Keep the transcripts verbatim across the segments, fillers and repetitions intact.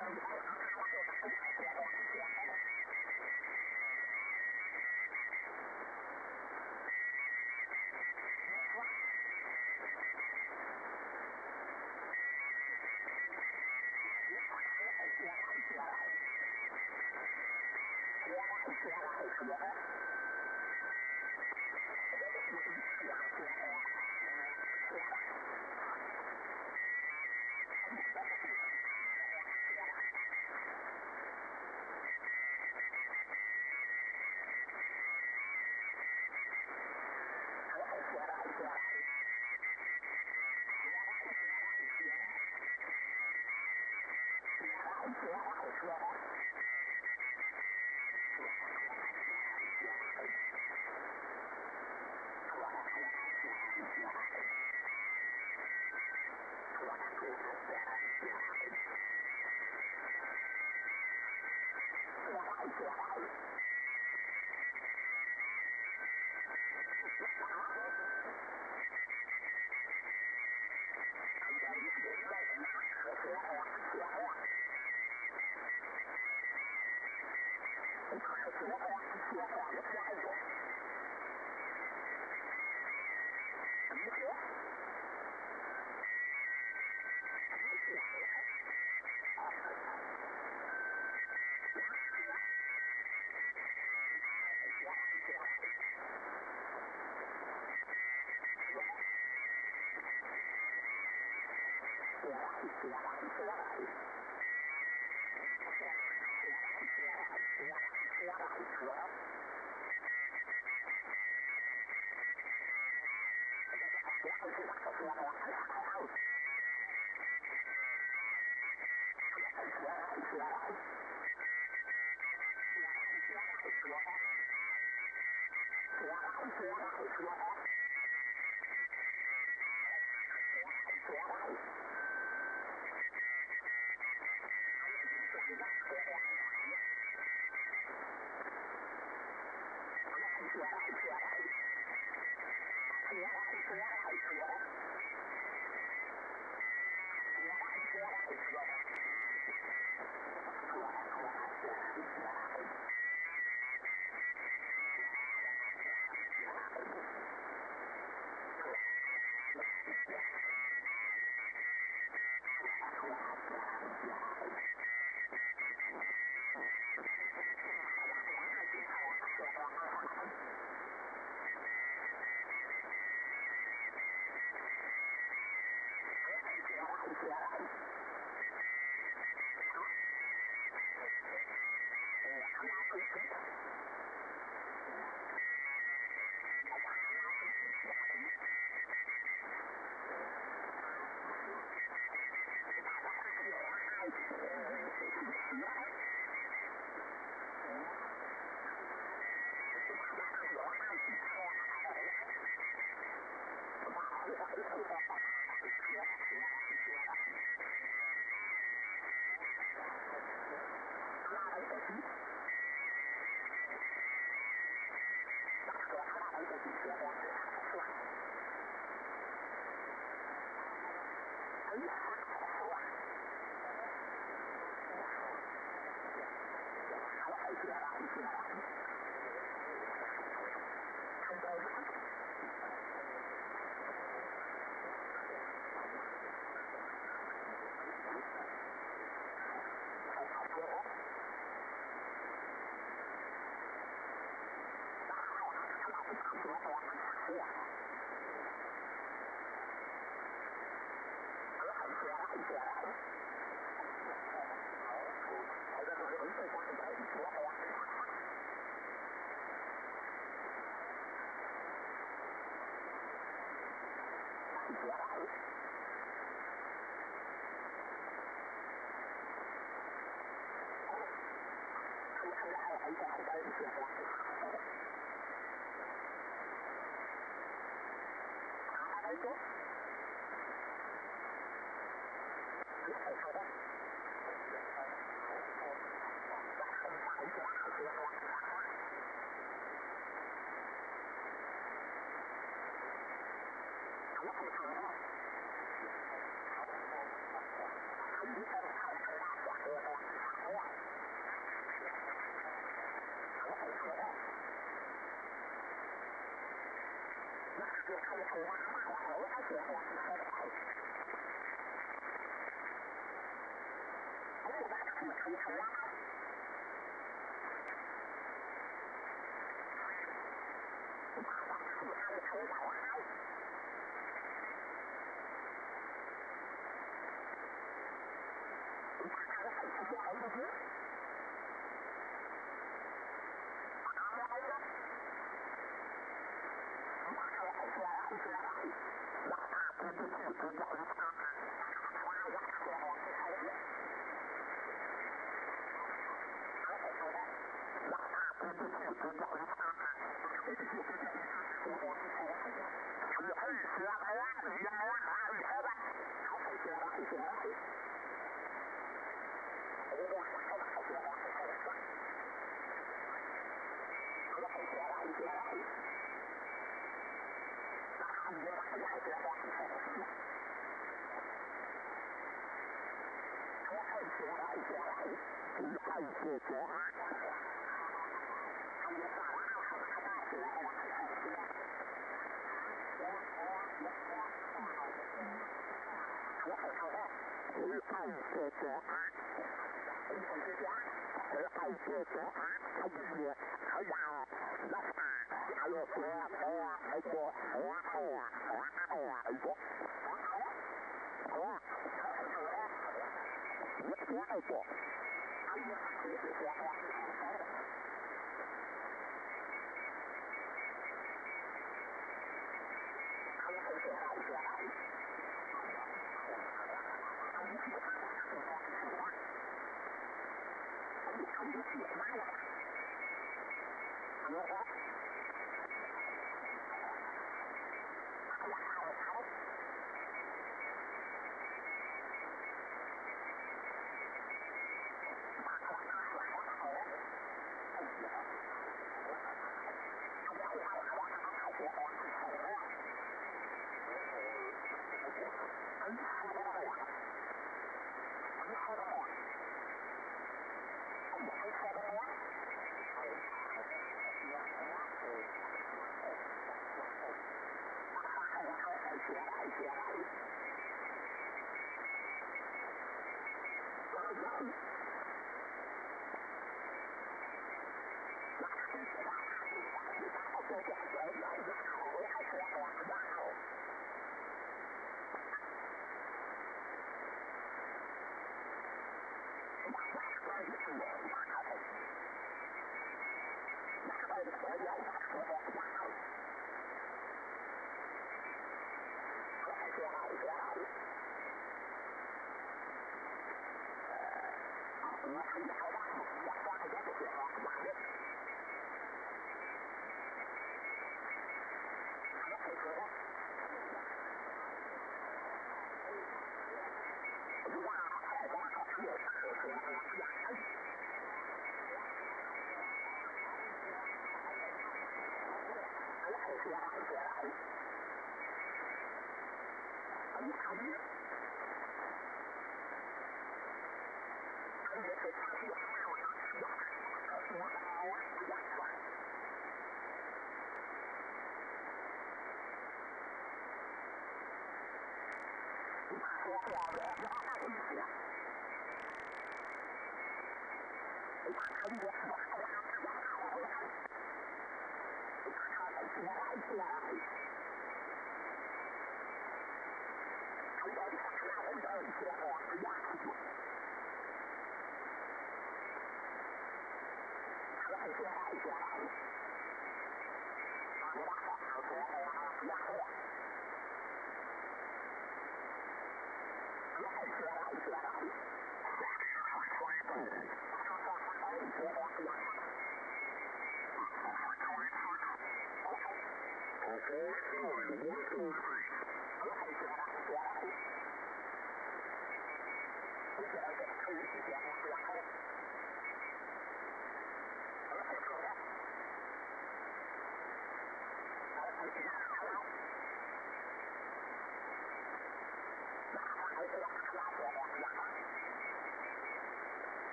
Thank you.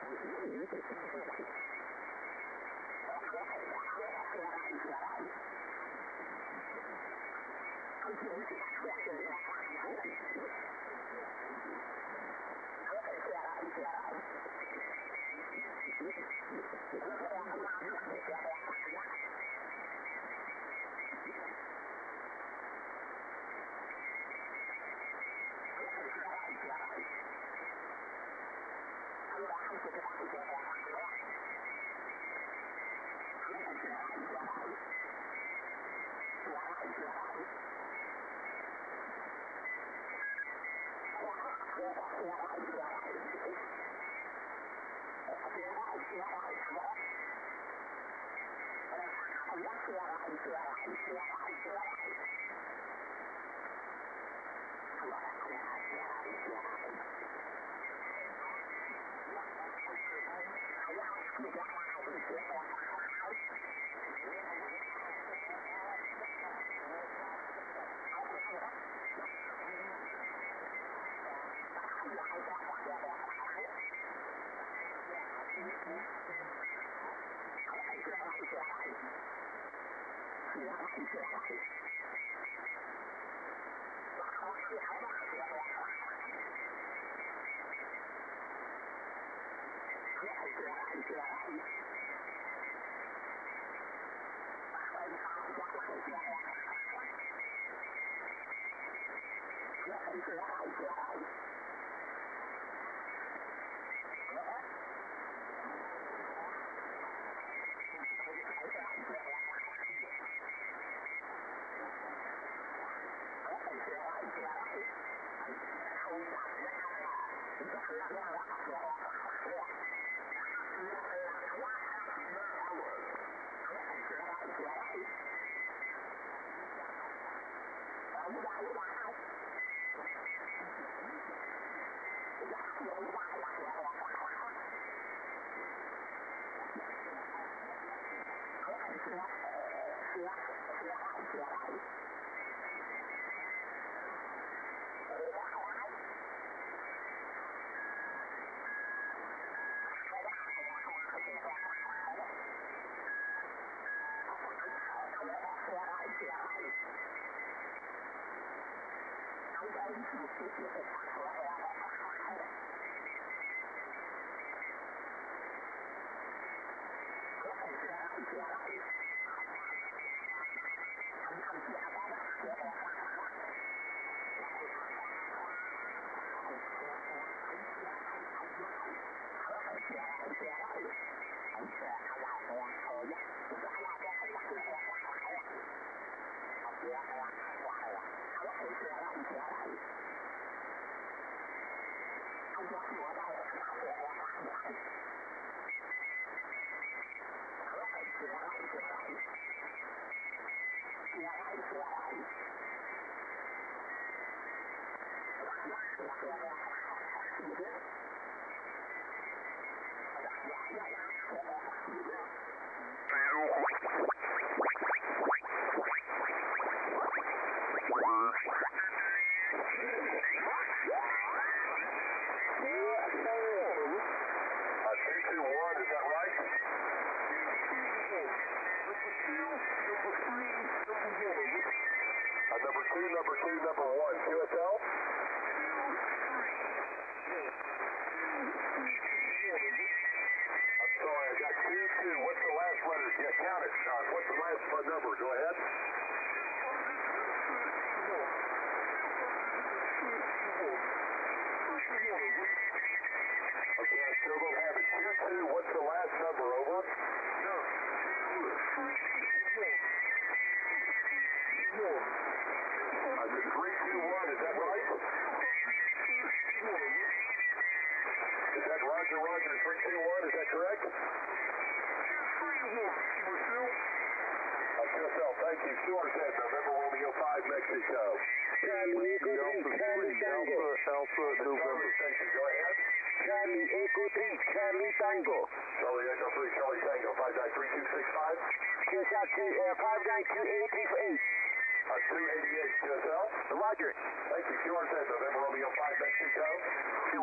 Roger. Thank you. Q R Z, November Romeo five, Mexico. Two Echo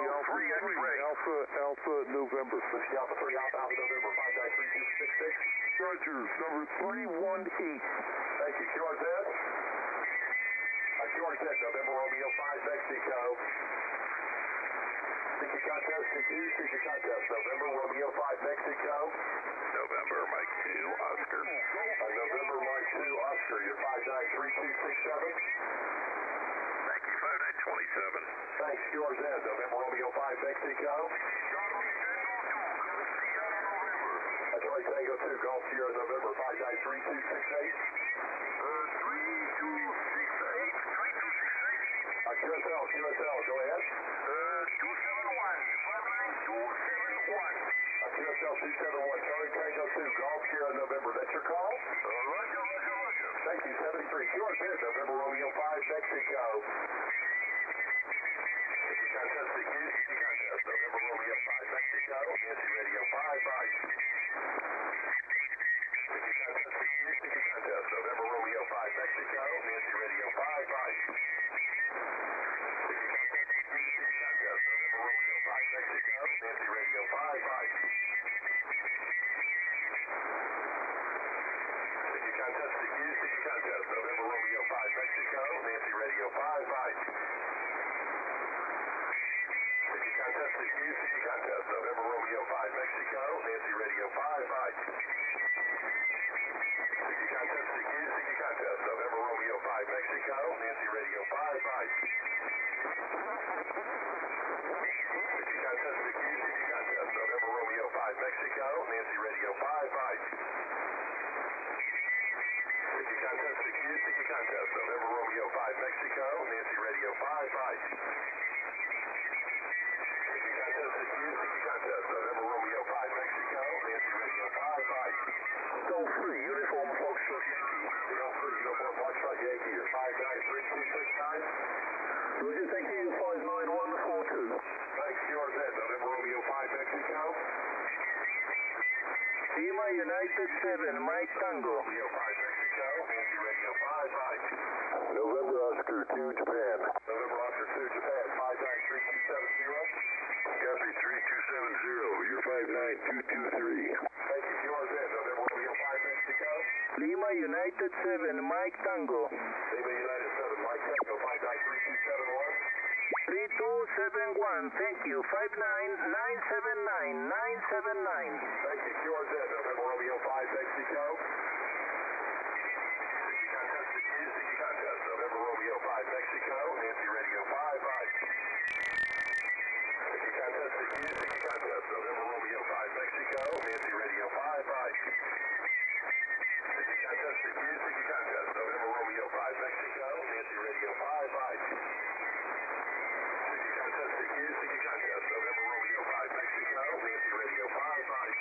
Alpha three, Alpha, Alpha, November. Whiskey Alpha three, Alpha, Alpha, November, five nine three two six six. Rogers, number three one eight. Thank you, Q R Z. Uh, Q R Z, November Romeo five, Mexico. Sticky contest, sticky, sticky contest, November Romeo five, Mexico. November Mike two, Oscar. Uh, November Mike two, Oscar, you're five nine three two six seven. Thank you, five nine twenty-seven. Thanks, Q R Z, November Romeo five, Mexico. Charlie Tango two, Golf Sierra, November five nine three two six eight. Uh, three two six eight, three two six eight. Uh, Q S L, Q S L, go ahead. Uh, two seven one, five nine two seven one. Uh, Q S L two seven one, Charlie Tango two, Golf Sierra, November, that's your call? Uh, Roger, Roger, Roger. Thank you, seventy-three, Q R Z, November Romeo five, Mexico. Sticky contest, sticky, sticky contest, November Romeo five, Mexico, Nancy Radio five, five. Sticky contest, sticky, sticky contest, November Romeo five, Mexico, Nancy Radio five, five. Sticky contest, sticky, sticky contest, November Romeo five, Mexico, Nancy Radio five, five. Sticky contest, sticky, sticky contest, November Romeo five, Mexico, Nancy Radio five, five. Sticky contest, sticky, sticky contest, November Romeo five, Mexico, Nancy Radio five, five. Sticky contest, sticky, sticky contest, November Romeo five, Mexico, Nancy Radio five, five. Sticky contest, sticky, sticky contest, November Romeo five, Mexico, Nancy Radio five, five. Sticky contest, sticky, sticky contest, November Romeo five, Mexico, Nancy Radio five, five. Sticky contest, sticky, sticky contest, November Romeo five, Mexico, Nancy Radio five, five. Golf three, uniform Foxtrot Yankee. Golf three, uniform Foxtrot Yankee, you're five nine three two six nine. Roger, thank you, five nine one four two. Thanks, Q R Z, November Romeo five, Mexico. Lima United seven, Mike Tango. Romeo five, Mexico, Nancy Radio five, five. November Oscar two, Japan. November Oscar two, Japan, five nine three two seven zero. Copy three two seven zero, you're five nine two two three. Thank you, Q R Z, November Romeo five, Mexico. Lima United seven, Mike Tango. Lima United seven, Mike Tango, five nine three two seven one. three two seven one, thank you, five nine nine seven nine nine seven nine. Thank you, Q R Z, November Romeo five, Mexico. Sticky contest, sticky, sticky contest, November Romeo five, Mexico, Nancy Radio five, five. Sticky contest, sticky, sticky contest, November Romeo five, Mexico, Nancy Radio five, five. Sticky contest, sticky, sticky contest, November Romeo five, Mexico, Nancy Radio five, five. Sticky contest, sticky, sticky contest, November Romeo five, Mexico, Nancy Radio five, five.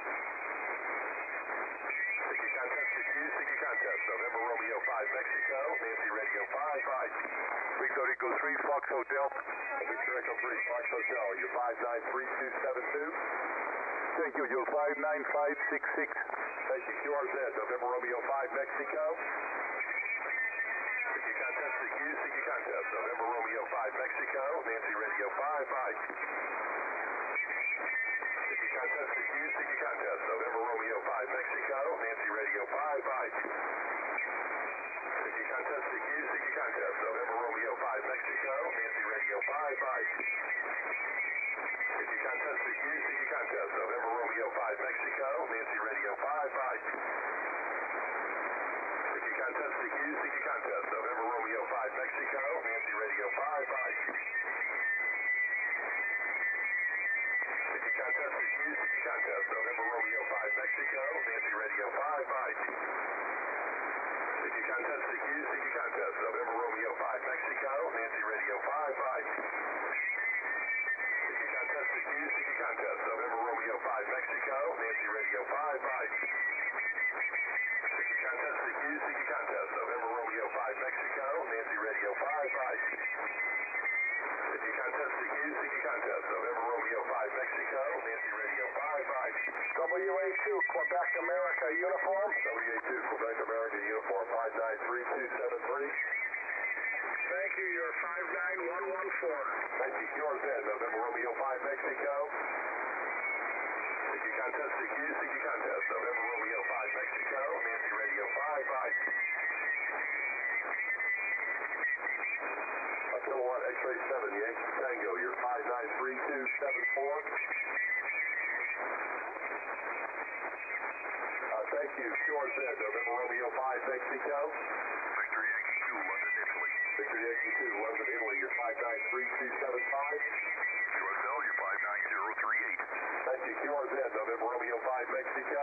Sticky contest, sticky, sticky contest, November Romeo five, Mexico, Nancy Radio five, five. Victor Echo three, Fox Hotel. Victor Echo three, Fox Hotel, you're five nine three two seven two. Thank you, you're five nine five six six. Thank you, Q R Z, November Romeo five, Mexico. Sticky contest, sticky, sticky contest, November Romeo five, Mexico, Nancy Radio five, five. Sticky contest, sticky, sticky contest, November Romeo five, Mexico, Nancy Radio five, five. Sticky contest, sticky, sticky contest, November Romeo five, Mexico, Nancy Radio five, five. Sticky contest, sticky, sticky contest, November Romeo five, Mexico, Nancy Radio five, five. Sticky contest, sticky, sticky contest, November Romeo five, Mexico, Nancy Radio five, five. Sticky contest, sticky, sticky contest, November Romeo five, Mexico, Nancy Radio five, five. Sticky contest, sticky, sticky contest, November Romeo five, Mexico, Nancy Radio five, five. Sticky contest, sticky, sticky contest, November Romeo five, Mexico, Nancy Radio five, five. Sticky contest, sticky, sticky contest, November Romeo five, Mexico, Nancy Radio five, five. Sticky contest, sticky, sticky contest, November Romeo five, Mexico, Nancy Radio five, five. W A two, Quebec America, uniform. W A two, Quebec America, uniform five nine three two seven three. Thank you, you're five nine one one four. Thank you, Q R Z, November Romeo five, Mexico. Sticky contest to Q, sticky contest. November Romeo five, Mexico. Nancy Radio five, five. A kilowatt X-ray seven, Yankee Tango. You're five nine three two seven four. Uh, thank you. Q R Z, November Romeo five, Mexico. Victor Yankee two, London, Italy. Victor Yankee two, London, Italy. You're five nine three two seven five. Q S L, you're five nine zero three eight. Thank you. Q R Z, November Romeo five, Mexico.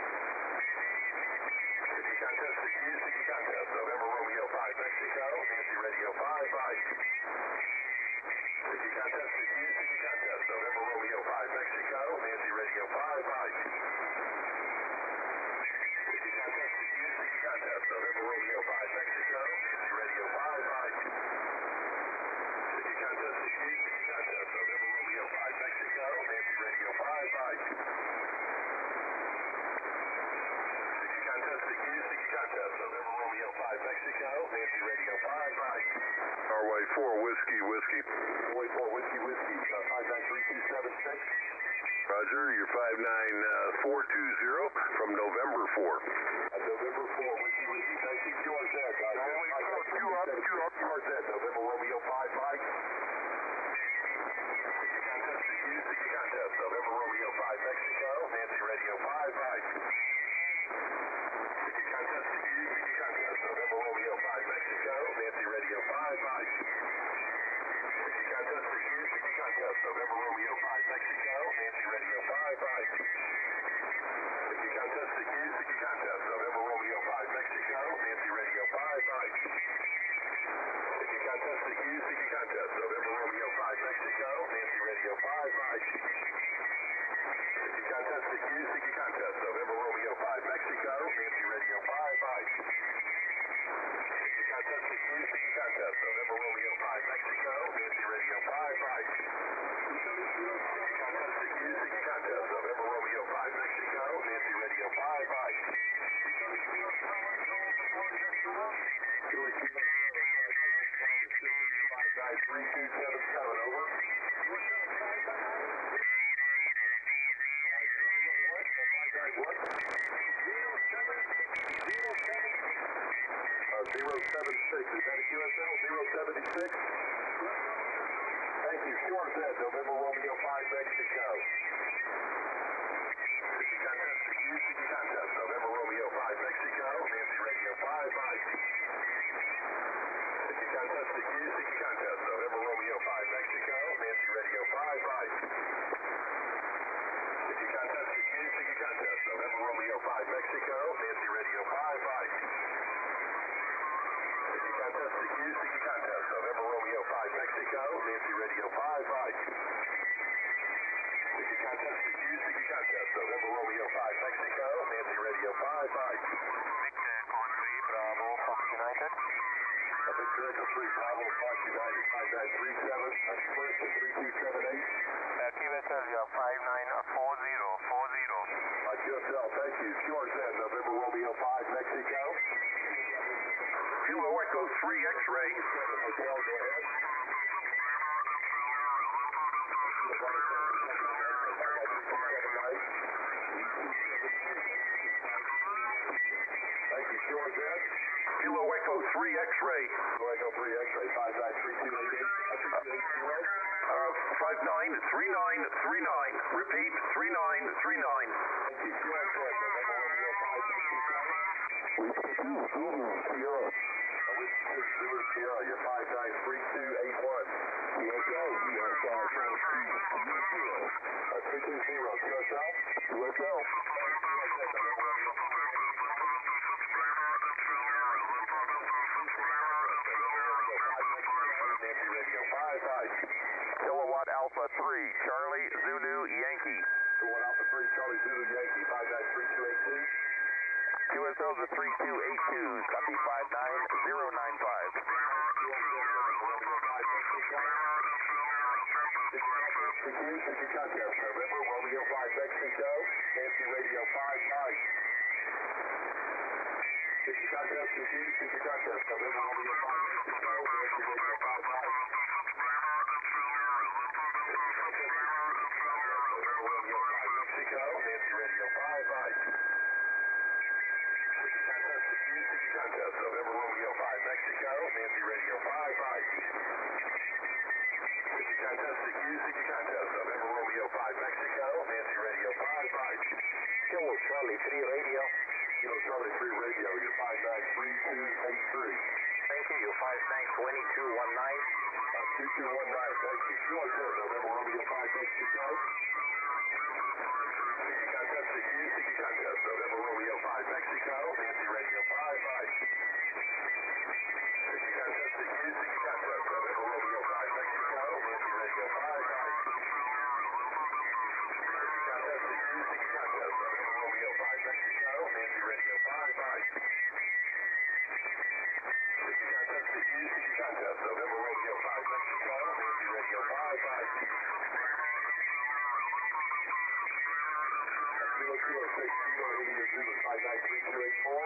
Sticky contest to Q, sticky contest. November Romeo five, Mexico. Nancy Radio five, five. Sticky contest to Q, sticky contest. November Romeo five, Mexico. Nancy Radio five, five. Sticky contest to Q, sticky contest. November Romeo five, Mexico. Nancy Radio five, five. Sticky contest to Q, sticky contest. November Romeo five, Mexico. Nancy Radio five, five. Sticky contest to Q, sticky contest. November Romeo five, Mexico. Nancy Radio five, five. Norway four, Whiskey, Whiskey. Norway four, Whiskey, Whiskey. Uh, five nine three two seven six. Roger, you're five nine four two zero from November four. Uh, November four, Whiskey, Whiskey. Thank you, Q R Z. Uh, Norway four, Q up, Q up. Q R Z, November Romeo five, five. Sticky contest to Q, sticky contest. November Romeo five, Mexico. Nancy Radio five, five. Sticky contest to Q, sticky contest. November Romeo five, Mexico. Nancy Radio five, five. Sticky contest to Q, sticky contest. November Romeo five, Mexico. Nancy Radio five, five. Sticky contest to Q, sticky contest. November Romeo five, Mexico. Nancy Radio five, five. Sticky contest to Q, sticky contest. November Romeo five, Mexico. Nancy Radio five, five. Sticky contest to Q, sticky contest. November Romeo five, Mexico. Nancy Radio five, five. Sticky contest to Q, sticky contest. November Romeo five, Mexico. Nancy Radio five, five. Sticky contest to Q, sticky contest. November Romeo five, Mexico. Nancy Radio five, five. five nine three two seven seven, over. zero seven six, is that a Q S L? zero seven six? Thank you. Q R Z, November Romeo five, Mexico. Sticky contest to Q, sticky contest. November Romeo five, Mexico. Nancy Radio five, five. Sticky contest to Q, sticky contest. November Romeo five, Mexico. Nancy Radio five, five. Sticky contest to Q, sticky contest. November Romeo five, Mexico. Nancy Radio five, five. Sticky contest to Q, sticky contest. November Romeo five, Mexico. Nancy Radio five, five. Sticky contest to Q, sticky contest. November Romeo five, Mexico. Nancy Radio five, five. Victor Echo three, Bravo, Fox United. Uh, Victor Echo three, Bravo, Fox United, five nine three seven, Express to three two seven eight. Uh, Q S L, you are five nine four zero four zero. Uh, Q S L, thank you. Q R Z, November Romeo five, Mexico. Kilo Echo three, X-ray. Hotel, go ahead. Thank you, Q R Z. Kilo Echo three, X-ray. Kilo Echo three, X-ray, five nine three two eight eight. Uh, five nine three nine three nine. Repeat, three nine three nine. Thank you, Q R Z. November Romeo five, Mexico. Whiskey two, Zulu, Sierra. Uh, Whiskey two, Zulu, Sierra. You're five nine three two eight one. Q S L, U S L, uh, three two zero, Q S L. Q S L. Nancy Radio five, five. Kilowatt Alpha three, Charlie Zulu Yankee. Kilowatt Alpha three, Charlie Zulu Yankee, five nine three two eight two. Q S L to three two eight two, copy five nine zero nine five. Sticky contest, November Romeo five, Mexico. Nancy Radio five, five. Sticky contest, sticky, sticky contest, November Romeo five, Mexico. Nancy Radio five, five. Sticky contest, five nine, twenty-two nineteen. Uh, two two one nine, thank you. Q R Z, November Romeo five, Mexico. City contest to Q, City contest, November Romeo five, Mexico. Nancy Radio five, five. City contest to Q, City contest, November Romeo five, Mexico. Nancy Radio five, five. City contest to Q, City contest, November Romeo five, Mexico. Nancy Radio five, five. City contest to Q, City contest, November Romeo five, Mexico. Nancy Radio five, five. Kilo Kilo six Kilo India Zulu five nine three two eight four.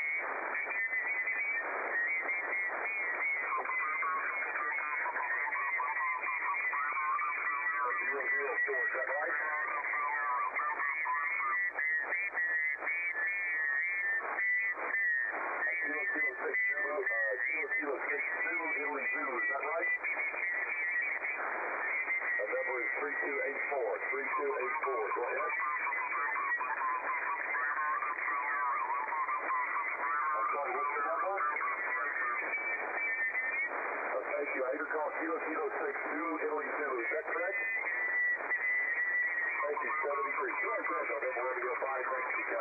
Zero zero four, is that right? Kilo Kilo six Zulu, uh, Kilo Kilo six Zulu Italy Zulu, is that right? The number is three two eight four, three two eight four, go ahead. I'm sorry, what's your number? Uh, thank you. I hear call Kilo Kilo six Zulu Italy Zulu, is that correct? Thank you, seventy-three. Q R Z, November Romeo five, Mexico.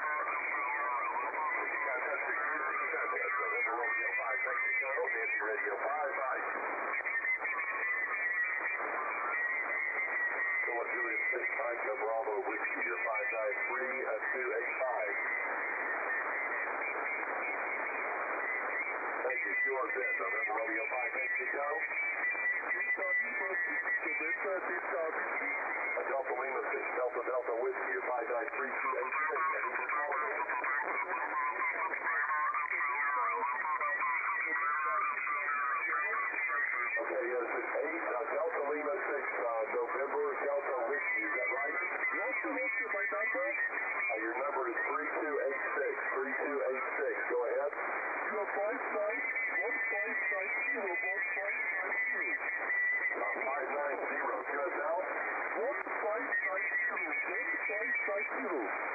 City contest to Q, City contest, November Romeo five, Mexico. Nancy Radio five, five. Philip Julius six, Mike Bravo Whiskey, your five nine three two eight five. Thank you, Q R Z, November Romeo five, Mexico. Delta Lima six, Delta Delta Whiskey, your five nine three two eight six. Any more calling? Okay, yes, it's eight, uh, Delta Lima six, uh, November Delta Whiskey, is that right? Yes, Whiskey, my number? Uh, your number is three two eight six, three two eight six, go ahead. You have five nine, one five nine zero, one five nine zero. Uh, five nine zero, Q S L? one five nine zero, one five nine zero.